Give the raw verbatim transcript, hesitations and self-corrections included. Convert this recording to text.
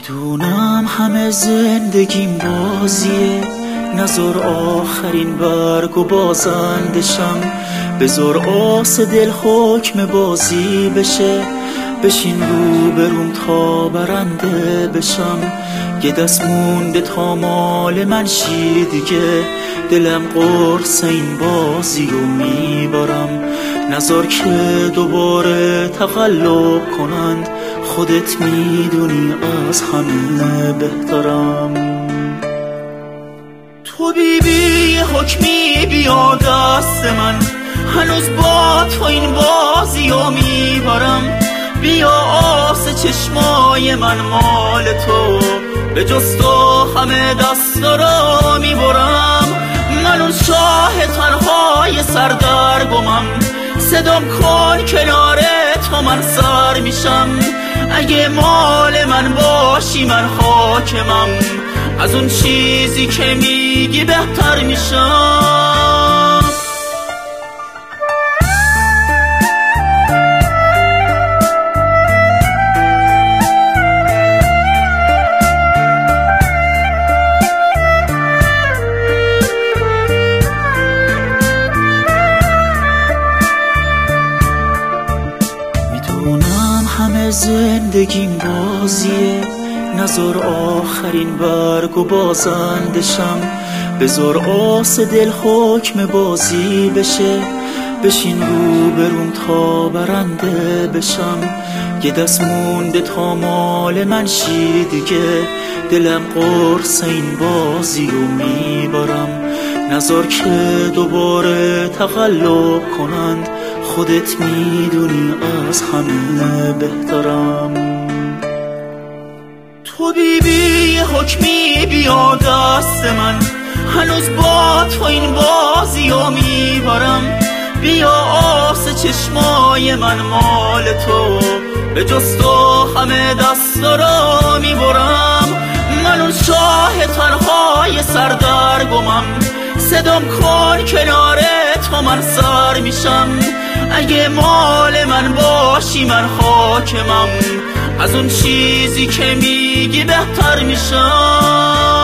میدونم همه زندگیم بازیه، نذار آخرین برگ و بازندشم. بذار آس دل حکم بازی بشه، بشین رو بروم تا برنده بشم. یه دست مونده تا مال من شی دیگه، دلم قرص این بازی رو میبارم. نذار که دوباره تقلب کنند، خودت میدونی از همه بهترم. تو بی بی حکمی بیا دست من، هنوز با تو این بازی رو میبارم. بیا آس چشمای من مال تو، به جز تو همه دستا رو میبرم. من اون شاه تنهای سردرگمم، صدام کن کنار تو من سر میشم. اگه مال من باشی من حاکمم، از اون چیزی که میگی بهتر میشم. میدونم همه زندگیم بازیه، نذار آخرین برگ و بازندشم. بذار آس دل حکم بازی بشه، بشین رو بروم تا برنده بشم. یه دست مونده تا مال من شی دیگه، دلم قرص این بازی رو میبارم. نذار که دوباره تقلب کنند، خودت میدونی از همه بهترم. تو بی بی حکمی بیا دست من، هنوز با تو این بازی رو میبارم. بیا آس چشمای من مال تو، به جز تو همه دستا رو میبرم. من اون شاه تنهای سردرگمم، صدام کن کنار تو من سر میشم. اگه مال من باشی من حاکمم، از اون چیزی که میگی بهتر میشم.